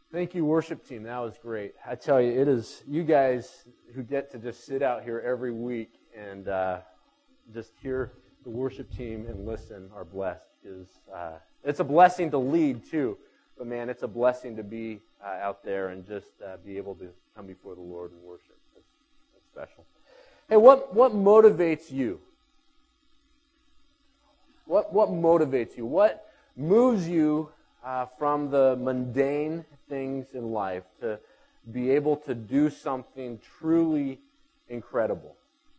Thank you, worship team. That was great. I tell you, it is you guys who get to just sit out here every week and just hear the worship team and listen are blessed. It's a blessing to lead too, but man, it's a blessing to be out there and just be able to come before the Lord and worship. That's special. Hey, what motivates you? What motivates you? What moves you from the mundane things in life to be able to do something truly incredible?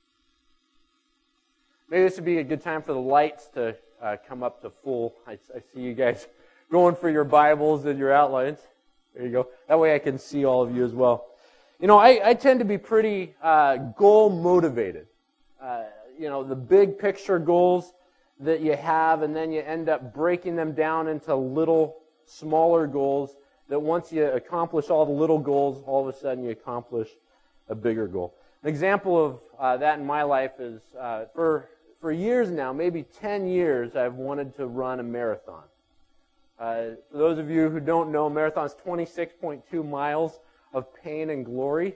Maybe this would be a good time for the lights to come up to full. I see you guys going for your Bibles and your outlines. There you go. That way I can see all of you as well. You know, I tend to be pretty goal motivated. The big picture goals that you have, and then you end up breaking them down into little, smaller goals that once you accomplish all the little goals, all of a sudden you accomplish a bigger goal. An example of that in my life is for years now, maybe 10 years, I've wanted to run a marathon. For those of you who don't know, marathon is 26.2 miles of pain and glory.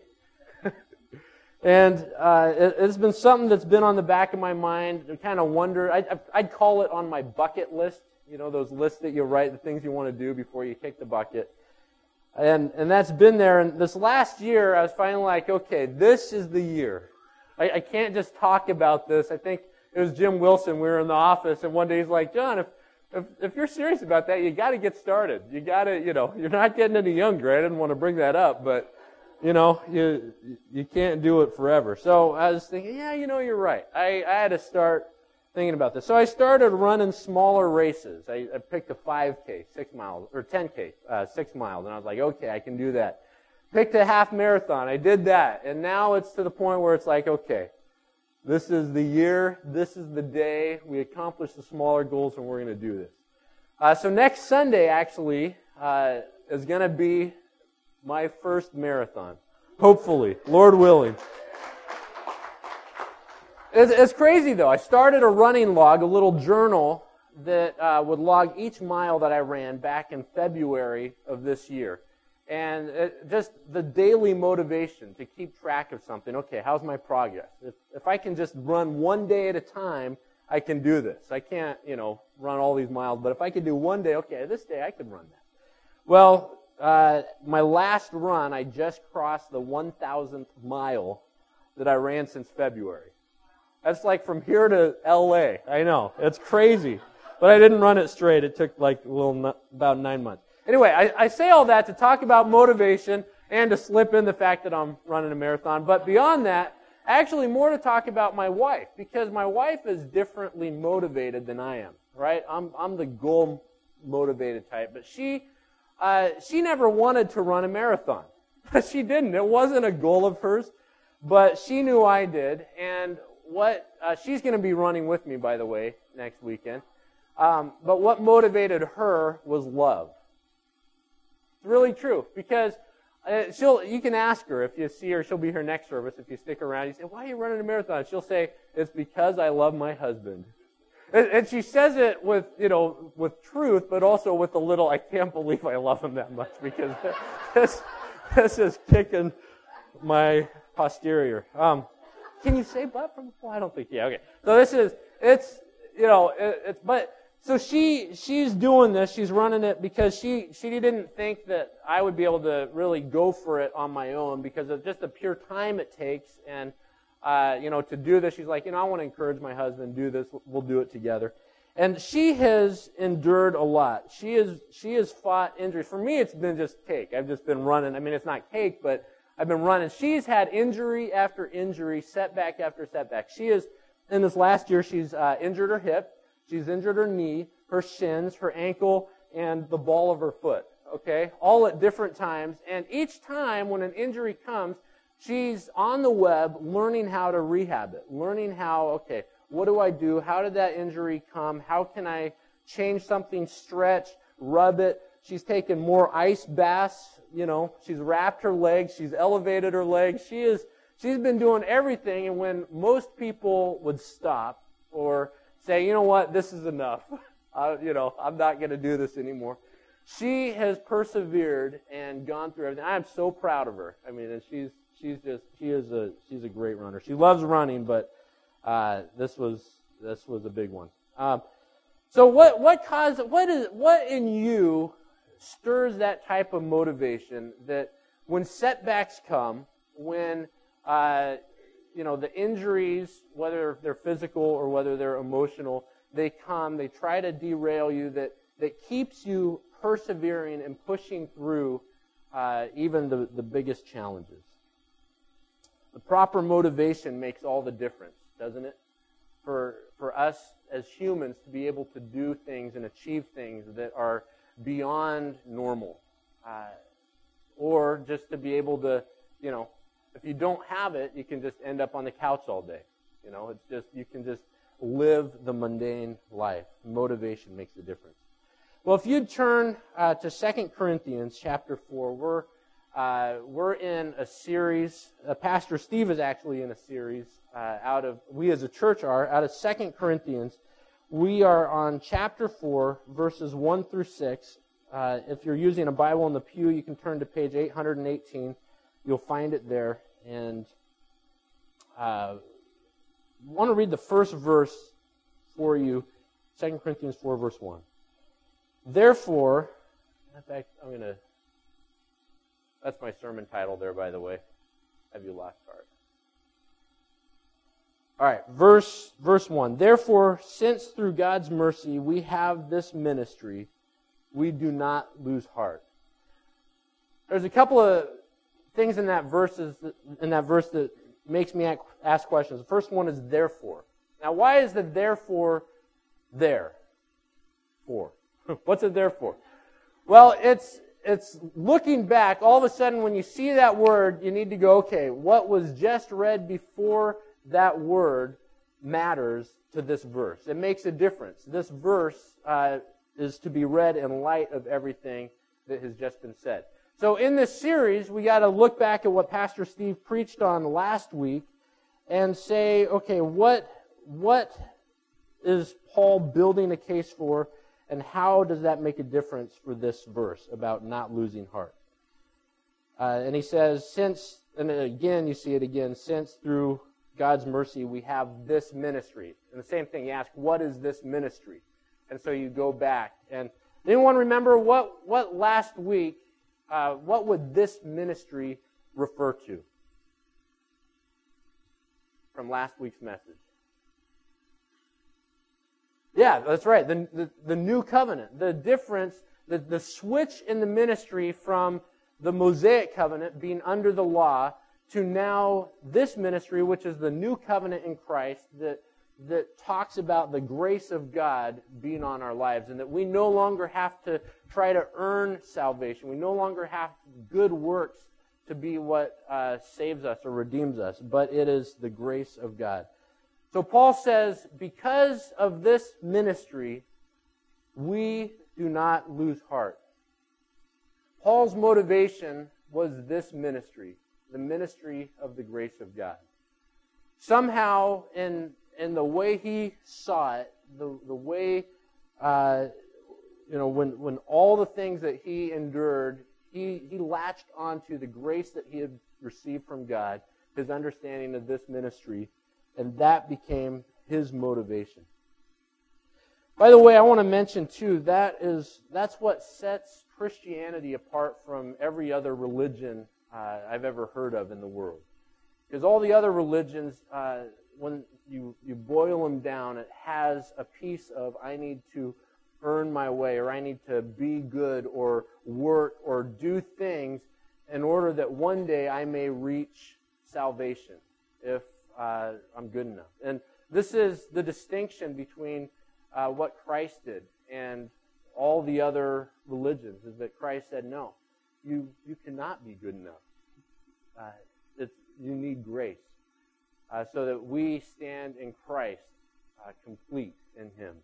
And it's been something that's been on the back of my mind. I kind of wonder, I'd call it on my bucket list, you know, those lists that you write, the things you want to do before you kick the bucket. And that's been there. And this last year, I was finally like, okay, this is the year. I can't just talk about this. I think it was Jim Wilson. We were in the office, and one day he's like, John, if you're serious about that, you got to get started. You got to, you're not getting any younger. I didn't want to bring that up, but you can't do it forever. So I was thinking, you're right. I had to start thinking about this. So I started running smaller races. I picked a 5K, 6 miles, or 10K, 6 miles, and I was like, okay, I can do that. Picked a half marathon. I did that, and now it's to the point where it's like, okay, this is the year, this is the day, we accomplish the smaller goals, and we're going to do this. So next Sunday, actually, is going to be my first marathon. Hopefully, Lord willing. It's crazy, though. I started a running log, a little journal that would log each mile that I ran back in February of this year. And just the daily motivation to keep track of something. Okay, how's my progress? If I can just run one day at a time, I can do this. I can't, run all these miles, but if I could do one day, okay, this day I could run that. Well, my last run, I just crossed the 1,000th mile that I ran since February. That's like from here to L.A. I know, it's crazy. But I didn't run it straight. It took about 9 months. Anyway, I say all that to talk about motivation and to slip in the fact that I'm running a marathon. But beyond that, actually more to talk about my wife, because my wife is differently motivated than I am, right? I'm the goal-motivated type, but she never wanted to run a marathon. She didn't. It wasn't a goal of hers, but she knew I did. And she's going to be running with me, by the way, next weekend. But what motivated her was love. It's really true, because you can ask her if you see her. She'll be here next service. If you stick around, you say, "Why are you running a marathon?" She'll say, "It's because I love my husband." And she says it with truth, but also with a little, I can't believe I love him that much, because this is kicking my posterior. Can you say butt from before? I don't think, yeah, okay. So she's doing this, she's running it because she didn't think that I would be able to really go for it on my own because of just the pure time it takes. And, to do this, she's like, I want to encourage my husband, do this, we'll do it together. And she has endured a lot. She has fought injuries. For me, it's been just cake. I've just been running. I mean, it's not cake, but I've been running. She's had injury after injury, setback after setback. In this last year, she's injured her hip. She's injured her knee, her shins, her ankle, and the ball of her foot, okay? All at different times. And each time when an injury comes, she's on the web learning how to rehab it, learning how, okay, what do I do? How did that injury come? How can I change something, stretch, rub it? She's taken more ice baths, she's wrapped her legs, she's elevated her legs. She's been doing everything, and when most people would stop or say, you know what, this is enough. I'm not going to do this anymore. she has persevered and gone through everything. I am so proud of her. I mean, and she's a great runner. She loves running, but this was a big one. So what in you stirs that type of motivation that when setbacks come, when the injuries, whether they're physical or whether they're emotional, they come, they try to derail you, that keeps you persevering and pushing through even the biggest challenges. The proper motivation makes all the difference, doesn't it? For us as humans to be able to do things and achieve things that are beyond normal. Or just to be able to, if you don't have it, you can just end up on the couch all day. It's just, you can just live the mundane life. Motivation makes a difference. Well, if you'd turn to 2 Corinthians chapter 4, we're in a series. Pastor Steve is actually in a series we as a church are, out of 2 Corinthians. We are on chapter 4, verses 1 through 6. If you're using a Bible in the pew, you can turn to page 818. You'll find it there. And I want to read the first verse for you, 2 Corinthians 4, verse 1. Therefore, in fact, that's my sermon title there, by the way. Have you lost heart? All right, verse 1. Therefore, since through God's mercy we have this ministry, we do not lose heart. There's a couple of things in that verse that makes me ask questions. The first one is therefore. Now, why is the therefore there? For. What's it there for? Well, it's looking back. All of a sudden, when you see that word, you need to go, okay, what was just read before that word matters to this verse. It makes a difference. This verse is to be read in light of everything that has just been said. So in this series, we got to look back at what Pastor Steve preached on last week and say, okay, what is Paul building a case for, and how does that make a difference for this verse about not losing heart? And he says, since, and again, you see it again, since through God's mercy we have this ministry. And the same thing, you ask, what is this ministry? And so you go back. And anyone remember what last week, what would this ministry refer to from last week's message? Yeah, that's right. The new covenant. The difference, the switch in the ministry from the Mosaic covenant being under the law to now this ministry, which is the new covenant in Christ that talks about the grace of God being on our lives, and that we no longer have to try to earn salvation. We no longer have good works to be what saves us or redeems us, but it is the grace of God. So Paul says, because of this ministry, we do not lose heart. Paul's motivation was this ministry, the ministry of the grace of God. Somehow, in the way he saw it, the way, when all the things that he endured, he latched onto the grace that he had received from God, his understanding of this ministry, and that became his motivation. By the way, I want to mention too, that's what sets Christianity apart from every other religion I've ever heard of in the world. Because all the other religions, when you boil them down, it has a piece of, I need to earn my way, or I need to be good, or work, or do things in order that one day I may reach salvation, if I'm good enough. And this is the distinction between what Christ did and all the other religions, is that Christ said, no, you cannot be good enough. You need grace. So that we stand in Christ, complete in Him.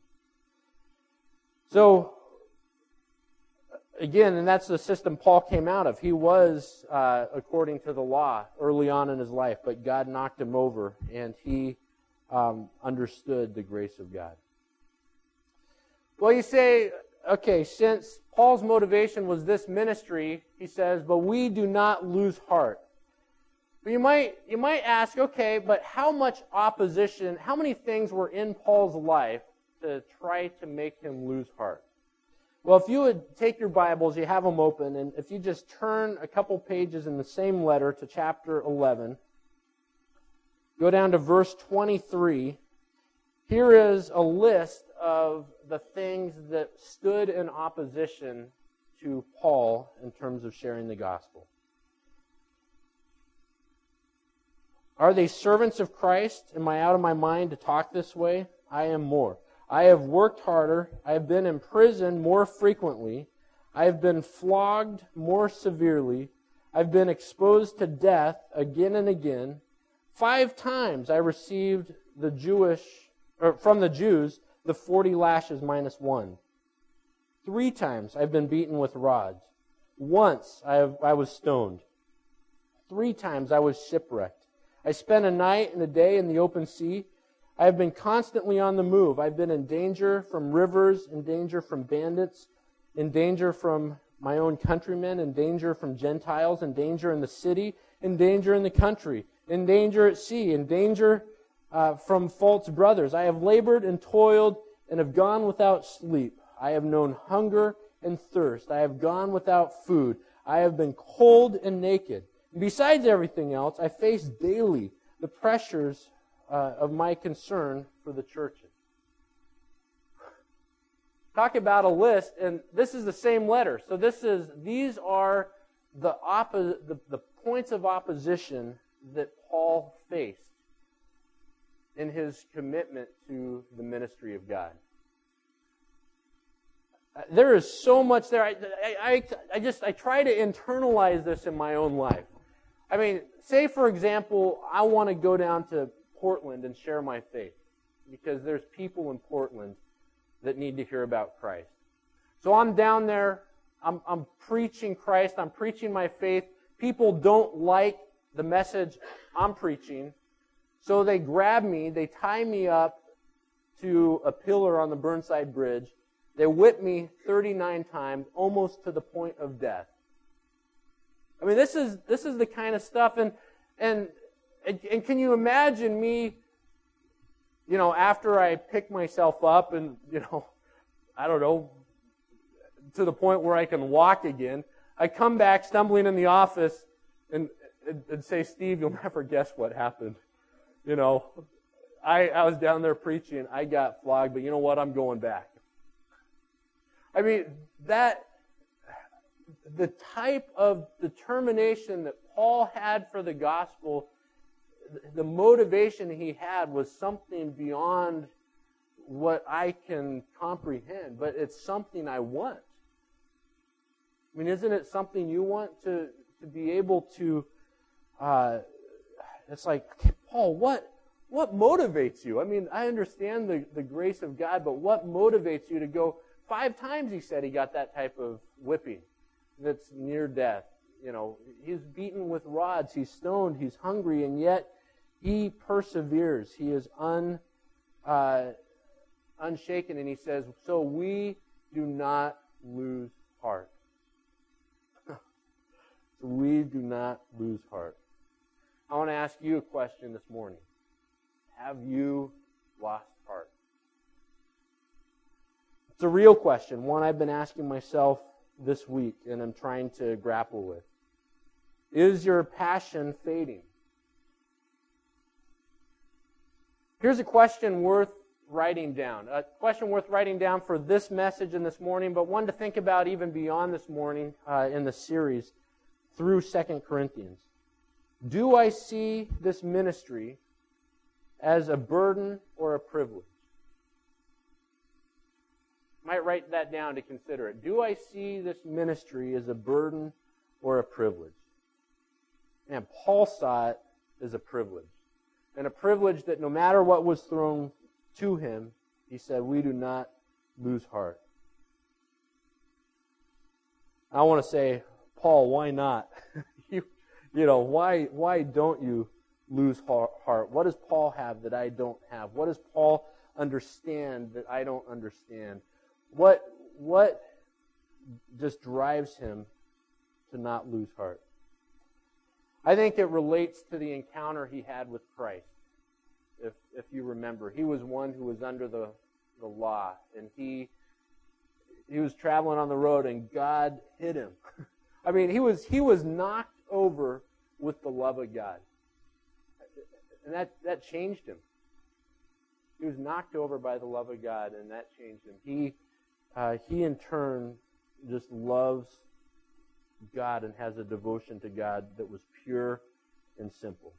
So, again, and that's the system Paul came out of. He was, according to the law, early on in his life, but God knocked him over, and he understood the grace of God. Well, you say, okay, since Paul's motivation was this ministry, he says, but we do not lose heart. But you might ask, okay, but how much opposition, how many things were in Paul's life to try to make him lose heart? Well, if you would take your Bibles, you have them open, and if you just turn a couple pages in the same letter to chapter 11, go down to verse 23, here is a list of the things that stood in opposition to Paul in terms of sharing the gospel. Are they servants of Christ? Am I out of my mind to talk this way? I am more. I have worked harder. I have been in prison more frequently. I have been flogged more severely. I've been exposed to death again and again. 5 times I received from the Jews the 40 lashes minus 1. 3 times I've been beaten with rods. Once I was stoned. 3 times I was shipwrecked. I spent a night and a day in the open sea. I have been constantly on the move. I've been in danger from rivers, in danger from bandits, in danger from my own countrymen, in danger from Gentiles, in danger in the city, in danger in the country, in danger at sea, in danger from false brothers. I have labored and toiled and have gone without sleep. I have known hunger and thirst. I have gone without food. I have been cold and naked. Besides everything else, I face daily the pressures of my concern for the churches. Talk about a list, and this is the same letter. So these are the points of opposition that Paul faced in his commitment to the ministry of God. There is so much there. I try to internalize this in my own life. I mean, say for example, I want to go down to Portland and share my faith because there's people in Portland that need to hear about Christ. So I'm down there, I'm preaching Christ, I'm preaching my faith. People don't like the message I'm preaching, so they grab me, they tie me up to a pillar on the Burnside Bridge, they whip me 39 times, almost to the point of death. I mean, this is the kind of stuff, and can you imagine me, after I pick myself up and, I don't know, to the point where I can walk again, I come back stumbling in the office and say, Steve, you'll never guess what happened. I was down there preaching, I got flogged, but you know what, I'm going back. I mean, the type of determination that Paul had for the gospel, the motivation he had was something beyond what I can comprehend, but it's something I want. I mean, isn't it something you want to be able to, it's like, Paul, what motivates you? I mean, I understand the grace of God, but what motivates you to go? 5 times he said he got that type of whipping that's near death. He's beaten with rods, he's stoned, he's hungry, and yet he perseveres. He is unshaken, and he says, so we do not lose heart. So we do not lose heart. I want to ask you a question this morning. Have you lost heart? It's a real question, one I've been asking myself this week and I'm trying to grapple with. Is your passion fading? Here's a question worth writing down. A question worth writing down for this message and this morning, but one to think about even beyond this morning in the series through 2 Corinthians. Do I see this ministry as a burden or a privilege? Might write that down to consider it. Do I see this ministry as a burden or a privilege? And Paul saw it as a privilege. And a privilege that no matter what was thrown to him, he said, we do not lose heart. I want to say, Paul, why not? Why don't you lose heart? What does Paul have that I don't have? What does Paul understand that I don't understand? What what just drives him to not lose heart? I think it relates to the encounter he had with Christ. If you remember, he was one who was under the law, and he was traveling on the road, and God hit him. I mean, he was knocked over with the love of God, and that changed him. He was knocked over by the love of God, and that changed him. He in turn just loves God and has a devotion to God that was pure and simple.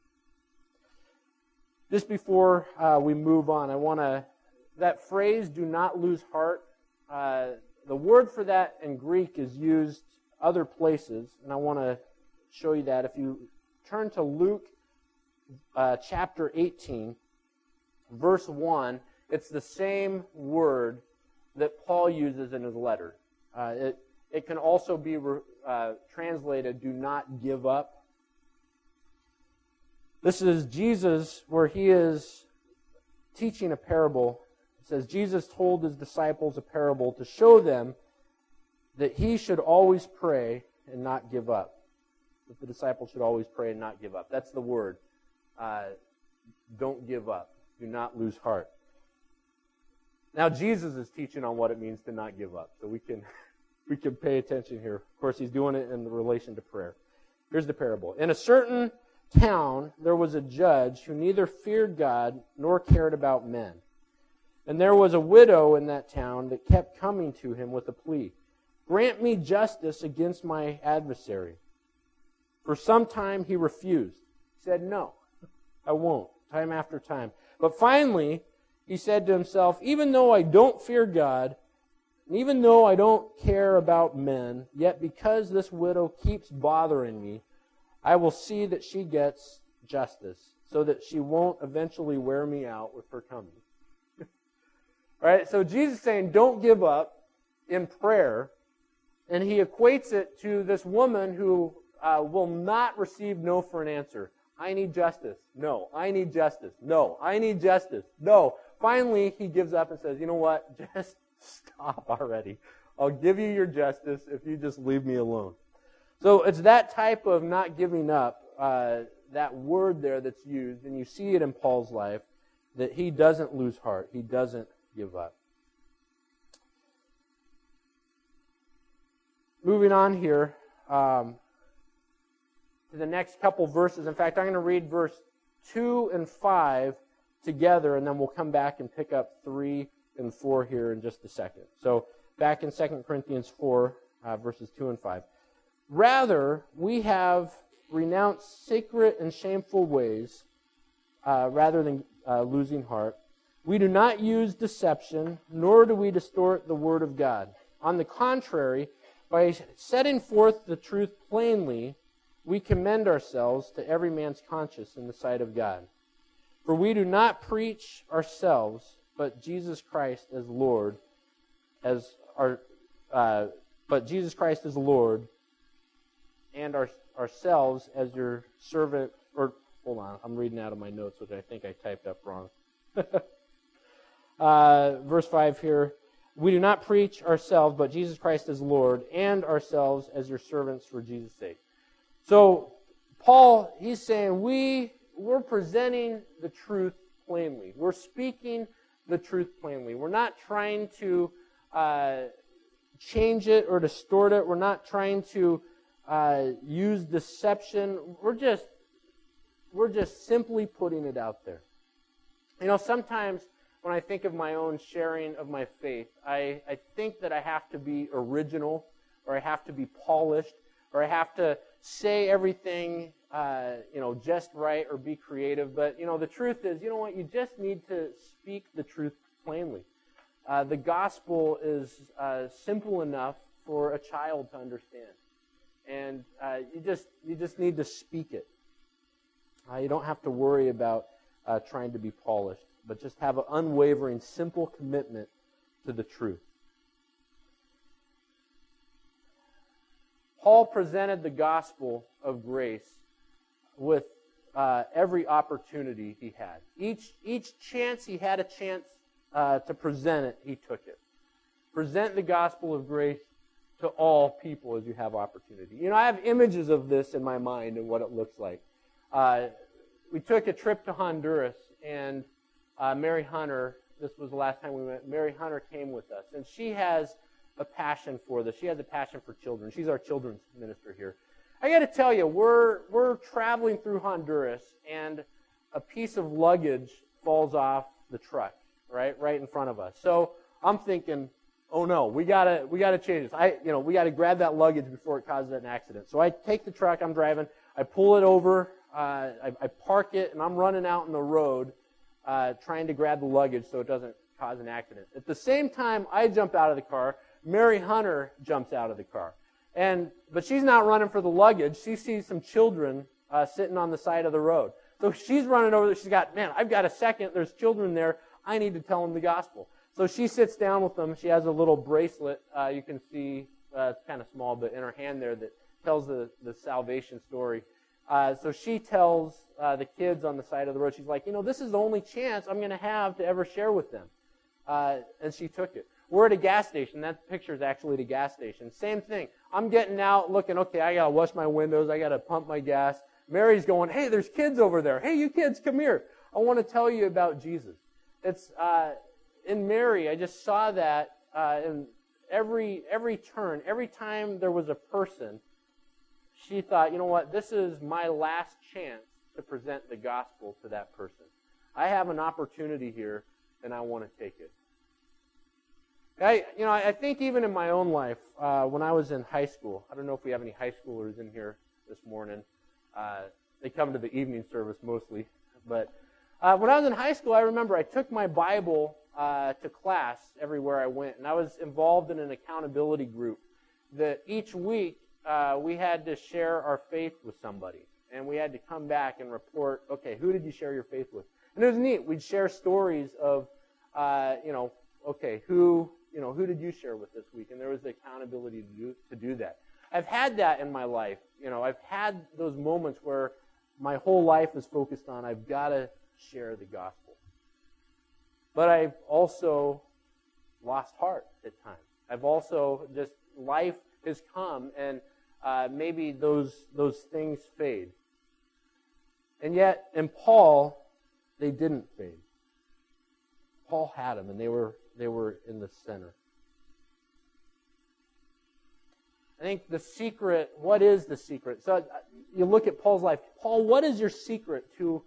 Just before we move on, I want to, that phrase, do not lose heart, the word for that in Greek is used other places, and I want to show you that. If you turn to Luke chapter 18, verse 1, it's the same word that Paul uses in his letter. It can also be translated, do not give up. This is Jesus where he is teaching a parable. It says, Jesus told his disciples a parable to show them that he should always pray and not give up. That the disciples should always pray and not give up. That's the word. Don't give up. Do not lose heart. Now Jesus is teaching on what it means to not give up. So we can pay attention here. Of course, he's doing it in relation to prayer. Here's the parable. In a certain town, there was a judge who neither feared God nor cared about men. And there was a widow in that town that kept coming to him with a plea. Grant me justice against my adversary. For some time he refused. He said, no, I won't, time after time. But finally, he said to himself, even though I don't fear God, and even though I don't care about men, yet because this widow keeps bothering me, I will see that she gets justice, so that she won't eventually wear me out with her coming. Right? So Jesus is saying, don't give up in prayer, and he equates it to this woman who will not receive no for an answer. I need justice. No. I need justice. No. I need justice. No. Finally, he gives up and says, you know what? Just stop already. I'll give you your justice if you just leave me alone. So it's that type of not giving up, that word there that's used, and you see it in Paul's life, that he doesn't lose heart. He doesn't give up. Moving on here to the next couple verses. In fact, I'm going to read verse 2 and 5 together, and then we'll come back and pick up 3 and 4 here in just a second. So back in 2 Corinthians 4, verses 2 and 5. Rather, we have renounced secret and shameful ways rather than losing heart. We do not use deception, nor do we distort the word of God. On the contrary, by setting forth the truth plainly, we commend ourselves to every man's conscience in the sight of God. For we do not preach ourselves, but Jesus Christ as Lord, but Jesus Christ as Lord, and ourselves as your servant, or hold on, I'm reading out of my notes, which I think I typed up wrong. Verse 5 here, we do not preach ourselves, but Jesus Christ as Lord, and ourselves as your servants for Jesus' sake. So, Paul, he's saying we're presenting the truth plainly. We're speaking the truth plainly. We're not trying to change it or distort it. We're not trying to use deception. We're just simply putting it out there. You know, sometimes when I think of my own sharing of my faith, I think that I have to be original, or I have to be polished, or I have to say everything, just right, or be creative. But, the truth is, you know what? You just need to speak the truth plainly. The gospel is simple enough for a child to understand. And you just need to speak it. You don't have to worry about trying to be polished, but just have an unwavering, simple commitment to the truth. Paul presented the gospel of grace with every opportunity he had. Each chance he had a chance to present it, he took it. Present the gospel of grace to all people as you have opportunity. You know, I have images of this in my mind and what it looks like. We took a trip to Honduras, and Mary Hunter, this was the last time we went, Mary Hunter came with us, and she has a passion for this. She has a passion for children. She's our children's minister here. I got to tell you, we're traveling through Honduras, and a piece of luggage falls off the truck, right in front of us. So I'm thinking, oh no, we gotta change this. We gotta grab that luggage before it causes an accident. So I take the truck, I'm driving, I pull it over, I park it, and I'm running out in the road, trying to grab the luggage so it doesn't cause an accident. At the same time, I jump out of the car. Mary Hunter jumps out of the car, but she's not running for the luggage. She sees some children sitting on the side of the road. So she's running over there. She's got, man, I've got a second. There's children there. I need to tell them the gospel. So she sits down with them. She has a little bracelet. You can see it's kind of small, but in her hand there that tells the salvation story. So she tells the kids on the side of the road, she's like, this is the only chance I'm going to have to ever share with them. And she took it. We're at a gas station. That picture is actually at a gas station. Same thing. I'm getting out looking, okay, I got to wash my windows. I got to pump my gas. Mary's going, hey, there's kids over there. Hey, you kids, come here. I want to tell you about Jesus. It's in Mary, I just saw that in every turn. Every time there was a person, she thought, you know what, this is my last chance to present the gospel to that person. I have an opportunity here, and I want to take it. I think even in my own life, when I was in high school, I don't know if we have any high schoolers in here this morning. They come to the evening service mostly. But when I was in high school, I remember I took my Bible to class everywhere I went. And I was involved in an accountability group that each week we had to share our faith with somebody. And we had to come back and report, okay, who did you share your faith with? And it was neat. We'd share stories of, okay, who did you share with this week? And there was the accountability to do that. I've had that in my life. I've had those moments where my whole life is focused on I've got to share the gospel. But I've also lost heart at times. I've also just, life has come and maybe those things fade. And yet, in Paul, they didn't fade. Paul had them, and they were in the center. I think the secret, what is the secret? So you look at Paul's life. Paul, what is your secret to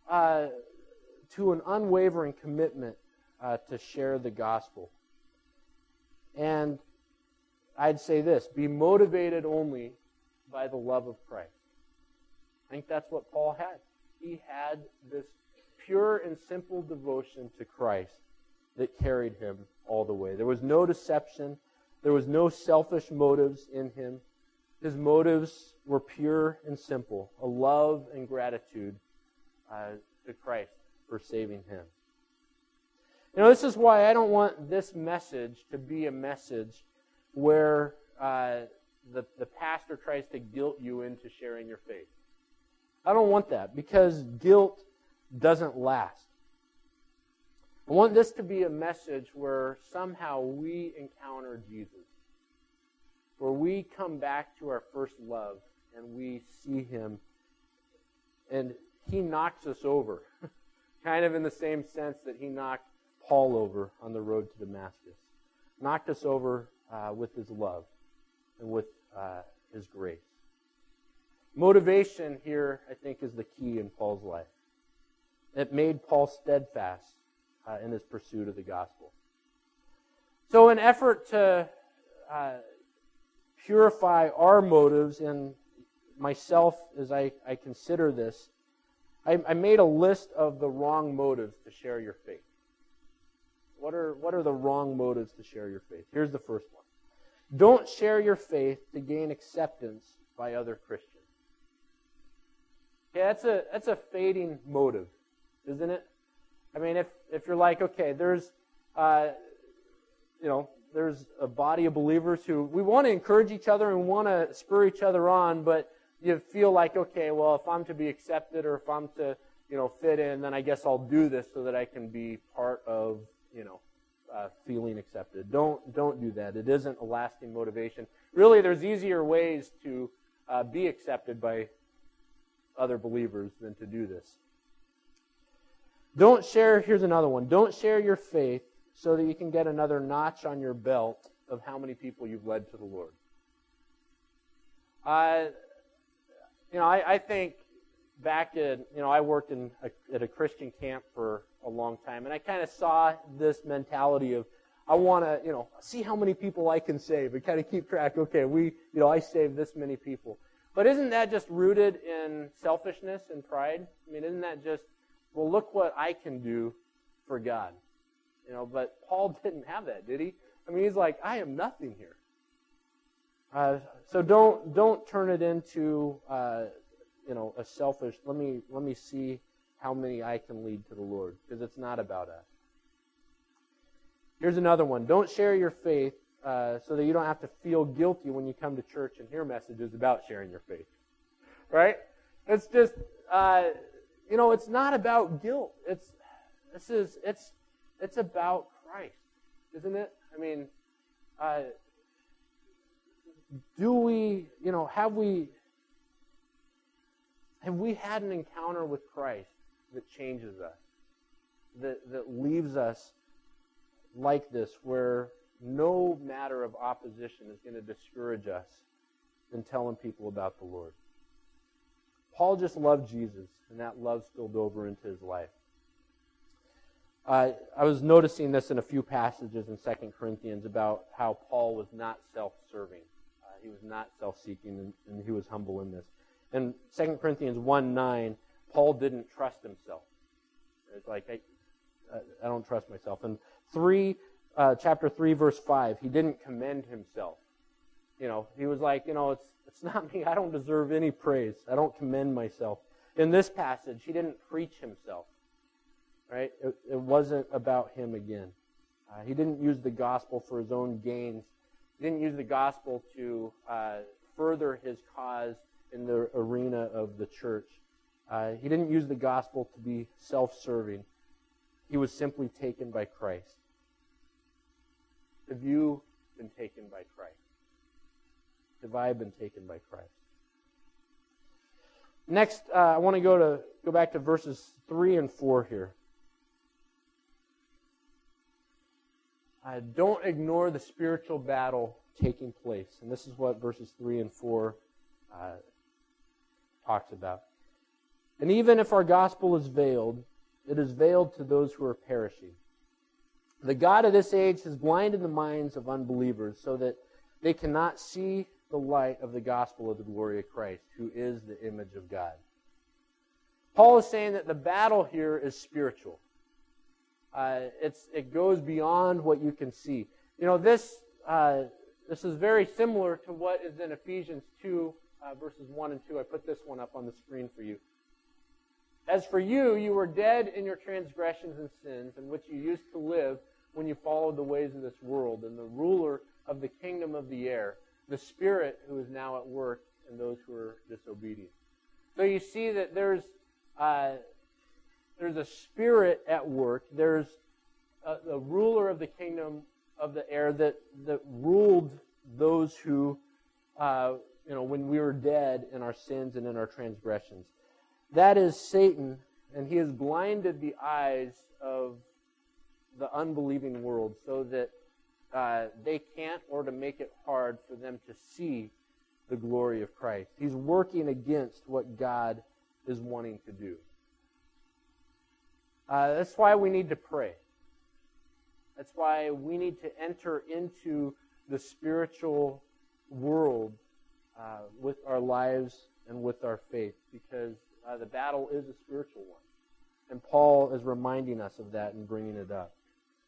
an unwavering commitment to share the gospel? And I'd say this, be motivated only by the love of Christ. I think that's what Paul had. He had this pure and simple devotion to Christ that carried him all the way. There was no deception. There was no selfish motives in him. His motives were pure and simple, a love and gratitude to Christ for saving him. This is why I don't want this message to be a message where the pastor tries to guilt you into sharing your faith. I don't want that, because guilt doesn't last. I want this to be a message where somehow we encounter Jesus, where we come back to our first love and we see him and he knocks us over, kind of in the same sense that he knocked Paul over on the road to Damascus. Knocked us over with his love and with his grace. Motivation here, I think, is the key in Paul's life. It made Paul steadfast in his pursuit of the gospel. So in effort to purify our motives, and myself as I consider this, I made a list of the wrong motives to share your faith. What are the wrong motives to share your faith? Here's the first one. Don't share your faith to gain acceptance by other Christians. Okay, that's a fading motive, isn't it? I mean, if you're like, okay, there's a body of believers who we want to encourage each other and want to spur each other on, but you feel like, okay, well, if I'm to be accepted or if I'm to, fit in, then I guess I'll do this so that I can be part of, feeling accepted. Don't do that. It isn't a lasting motivation. Really, there's easier ways to be accepted by other believers than to do this. Here's another one. Don't share your faith so that you can get another notch on your belt of how many people you've led to the Lord. I think back I worked at a Christian camp for a long time, and I kind of saw this mentality of, I want to, see how many people I can save and kind of keep track. Okay, I saved this many people. But isn't that just rooted in selfishness and pride? I mean, isn't that just, well, look what I can do for God? But Paul didn't have that, did he? I mean, he's like, I am nothing here. So don't turn it into a selfish. Let me see how many I can lead to the Lord, because it's not about us. Here's another one. Don't share your faith so that you don't have to feel guilty when you come to church and hear messages about sharing your faith. Right? It's just it's not about guilt. It's about Christ, isn't it? I mean, have we had an encounter with Christ that changes us, that leaves us like this, where no matter of opposition is going to discourage us in telling people about the Lord? Paul just loved Jesus, and that love spilled over into his life. I was noticing this in a few passages in 2 Corinthians about how Paul was not self-serving. He was not self-seeking, and he was humble in this. In 2 Corinthians 1:9, Paul didn't trust himself. It's like, I don't trust myself. And chapter 3, verse 5, he didn't commend himself. He was like, it's not me. I don't deserve any praise. I don't commend myself. In this passage, he didn't preach himself. Right? It wasn't about him again. He didn't use the gospel for his own gains. He didn't use the gospel to further his cause in the arena of the church. He didn't use the gospel to be self-serving. He was simply taken by Christ. Have you been taken by Christ? Have I been taken by Christ? Next, I want to go back to verses 3 and 4 here. Don't ignore the spiritual battle taking place. And this is what verses 3 and 4 talks about. And even if our gospel is veiled, it is veiled to those who are perishing. The God of this age has blinded the minds of unbelievers so that they cannot see the light of the gospel of the glory of Christ, who is the image of God. Paul is saying that the battle here is spiritual. It goes beyond what you can see. This is very similar to what is in Ephesians 2, verses 1 and 2. I put this one up on the screen for you. As for you, you were dead in your transgressions and sins, in which you used to live when you followed the ways of this world, and the ruler of the kingdom of the air, the Spirit who is now at work in those who are disobedient. So you see that there's a spirit at work. There's a ruler of the kingdom of the air that ruled those who, when we were dead in our sins and in our transgressions. That is Satan, and he has blinded the eyes of the unbelieving world so that they can't, or to make it hard for them to see the glory of Christ. He's working against what God is wanting to do. That's why we need to pray. That's why we need to enter into the spiritual world with our lives and with our faith, because the battle is a spiritual one. And Paul is reminding us of that and bringing it up.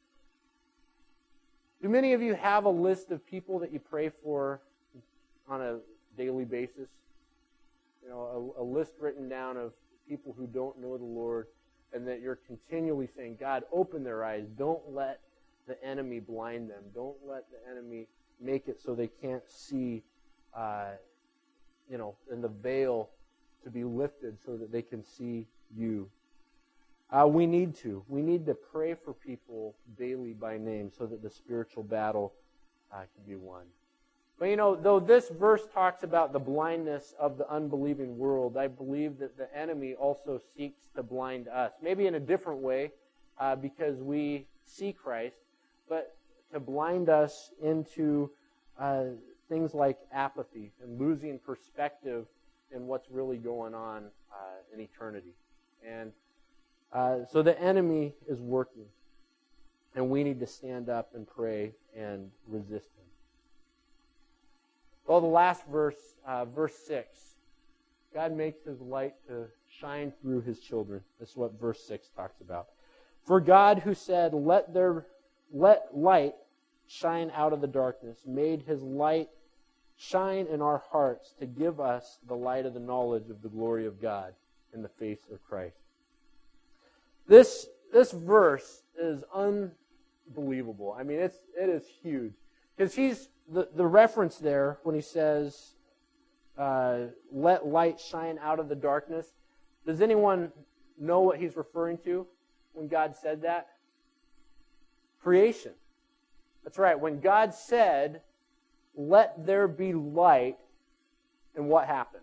Do many of you have a list of people that you pray for on a daily basis? A list written down of people who don't know the Lord, and that you're continually saying, God, open their eyes. Don't let the enemy blind them. Don't let the enemy make it so they can't see, and the veil to be lifted so that they can see you. We need to pray for people daily by name so that the spiritual battle can be won. But though this verse talks about the blindness of the unbelieving world, I believe that the enemy also seeks to blind us. Maybe in a different way, because we see Christ, but to blind us into things like apathy and losing perspective in what's really going on in eternity. And so the enemy is working, and we need to stand up and pray and resist him. Well, the last verse, verse 6, God makes his light to shine through his children. This is what verse 6 talks about. For God, who said, let light shine out of the darkness, made his light shine in our hearts to give us the light of the knowledge of the glory of God in the face of Christ. This verse is unbelievable. I mean, it is huge. Because the reference there, when he says, let light shine out of the darkness, does anyone know what he's referring to when God said that? Creation. That's right. When God said, let there be light, and what happened?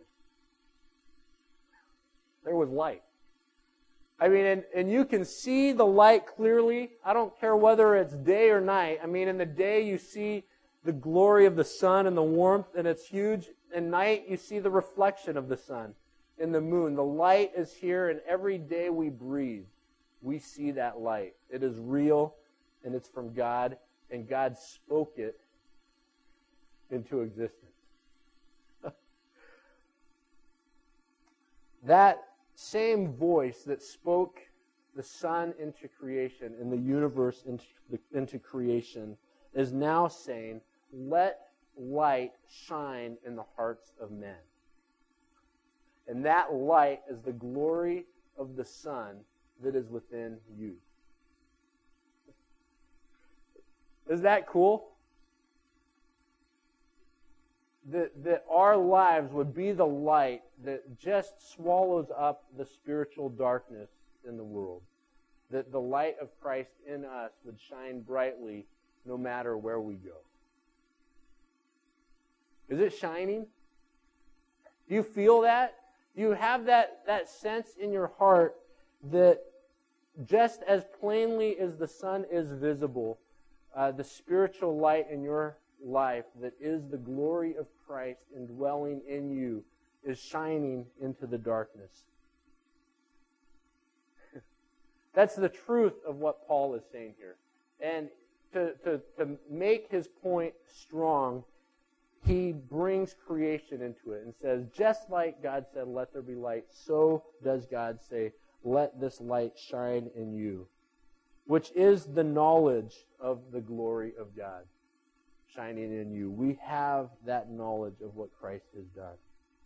There was light. I mean, and you can see the light clearly. I don't care whether it's day or night. I mean, in the day you see the glory of the sun and the warmth, and it's huge. At night you see the reflection of the sun and the moon. The light is here, and every day we breathe, we see that light. It is real, and it's from God, and God spoke it into existence. That same voice that spoke the sun into creation and the universe into creation is now saying, let light shine in the hearts of men. And that light is the glory of the sun that is within you. Is that cool? That our lives would be the light that just swallows up the spiritual darkness in the world. That the light of Christ in us would shine brightly no matter where we go. Is it shining? Do you feel that? Do you have that sense in your heart that just as plainly as the sun is visible, the spiritual light in your life that is the glory of Christ indwelling in you is shining into the darkness? That's the truth of what Paul is saying here. And to make his point strong, he brings creation into it and says, just like God said, let there be light, so does God say, let this light shine in you, which is the knowledge of the glory of God shining in you. We have that knowledge of what Christ has done.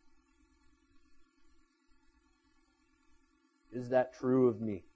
Is that true of me?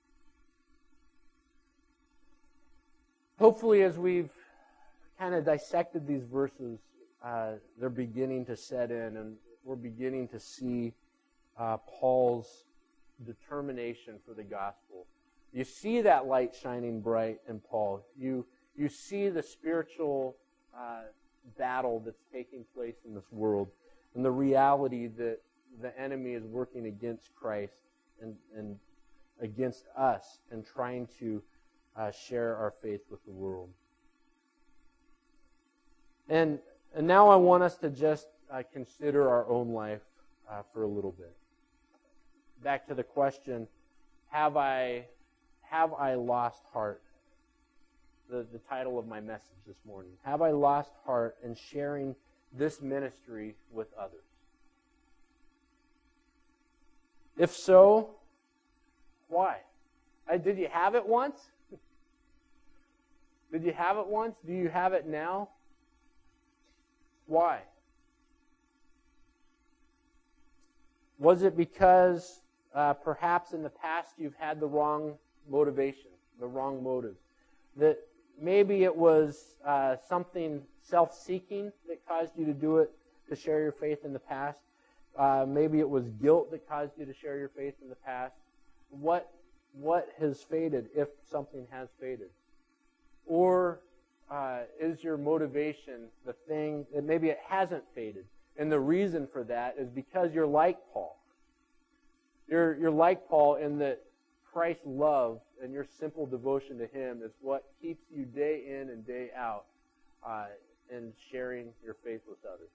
Hopefully, as we've kind of dissected these verses, they're beginning to set in, and we're beginning to see Paul's determination for the gospel. You see that light shining bright in Paul. You see the spiritual battle that's taking place in this world, and the reality that the enemy is working against Christ and against us and trying to share our faith with the world. And now I want us to just consider our own life for a little bit. Back to the question, have I lost heart? The title of my message this morning. Have I lost heart in sharing this ministry with others? If so, why? Did you have it once? Did you have it once? Do you have it now? Why? Was it because perhaps in the past you've had the wrong motivation, the wrong motives? That maybe it was something self-seeking that caused you to do it, to share your faith in the past. Maybe it was guilt that caused you to share your faith in the past. what has faded, if something has faded? Or is your motivation the thing that maybe it hasn't faded? And the reason for that is because you're like Paul. You're like Paul in that Christ's love and your simple devotion to Him is what keeps you day in and day out in sharing your faith with others.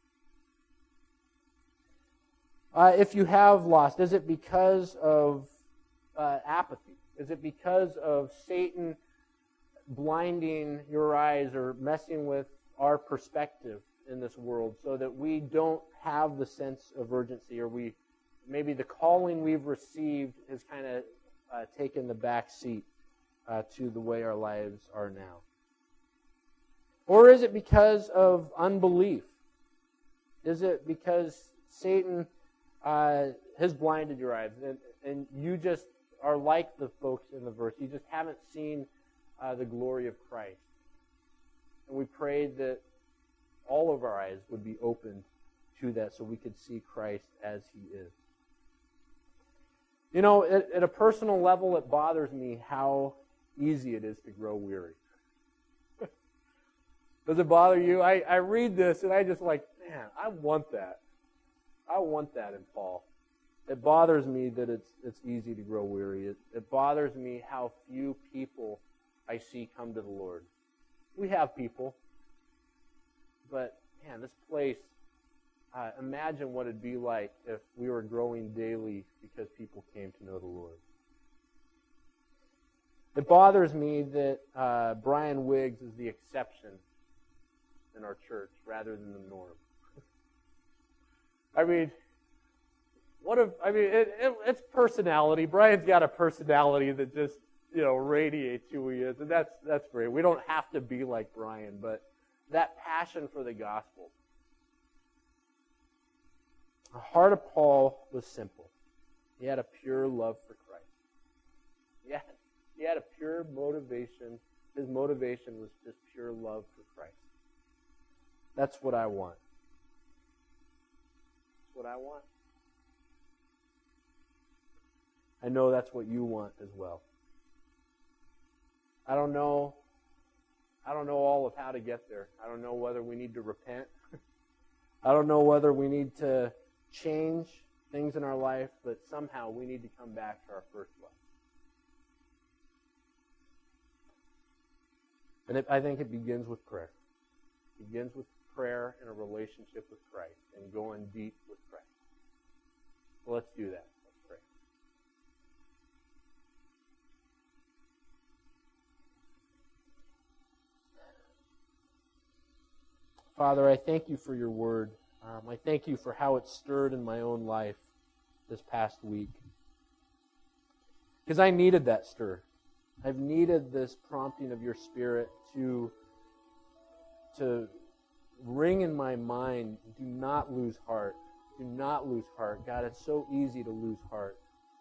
If you have lost, is it because of apathy? Is it because of Satan blinding your eyes or messing with our perspective in this world so that we don't have the sense of urgency, or maybe the calling we've received has kind of taken the back seat to the way our lives are now? Or is it because of unbelief? Is it because Satan has blinded your eyes and you just are like the folks in the verse? You just haven't seen the glory of Christ. And we prayed that all of our eyes would be opened to that so we could see Christ as He is. You know, at a personal level, it bothers me how easy it is to grow weary. Does it bother you? I read this and I just like, man, I want that. I want that in Paul. It bothers me that it's easy to grow weary. It bothers me how few people I see come to the Lord. We have people, but man, this place, imagine what it'd be like if we were growing daily because people came to know the Lord. It bothers me that Brian Wiggs is the exception in our church rather than the norm. I mean, it's personality. Brian's got a personality that just, radiates who he is, and that's great. We don't have to be like Brian, but that passion for the gospel. The heart of Paul was simple. He had a pure love for Christ. He had a pure motivation. His motivation was just pure love for Christ. That's what I want. That's what I want. I know that's what you want as well. I don't know all of how to get there. I don't know whether we need to repent. I don't know whether we need to change things in our life, but somehow we need to come back to our first love. And I think it begins with prayer. It begins with prayer and a relationship with Christ and going deep with Christ. So let's do that. Let's pray. Father, I thank you for your word. I thank you for how it stirred in my own life this past week. Because I needed that stir. I've needed this prompting of your Spirit to ring in my mind, do not lose heart. Do not lose heart. God, it's so easy to lose heart.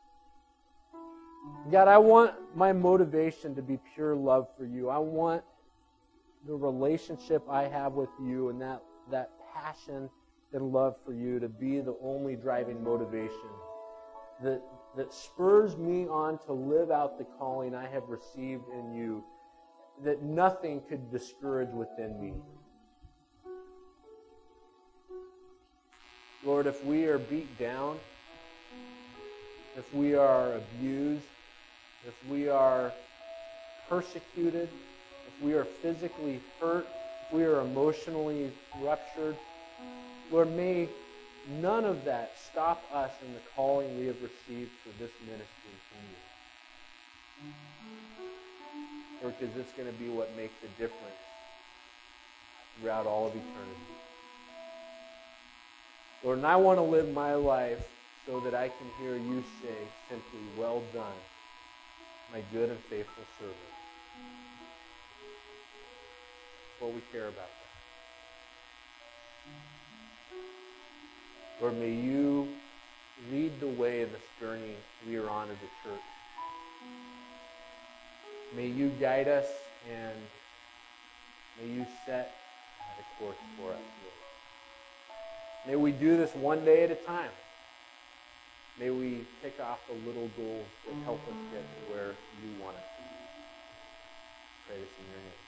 God, I want my motivation to be pure love for you. I want the relationship I have with you and that passion and love for you to be the only driving motivation that spurs me on to live out the calling I have received in you, that nothing could discourage within me. Lord, if we are beat down, if we are abused, if we are persecuted, if we are physically hurt, if we are emotionally ruptured, Lord, may none of that stop us in the calling we have received for this ministry from you. Lord, because it's going to be what makes a difference throughout all of eternity. Lord, and I want to live my life so that I can hear you say simply, well done, my good and faithful servant. That's what we care about. Lord, may you lead the way in this journey we are on as a church. May you guide us and may you set the course for us, Lord. May we do this one day at a time. May we tick off the little goals that help us get to where you want us to be. Pray this in your name.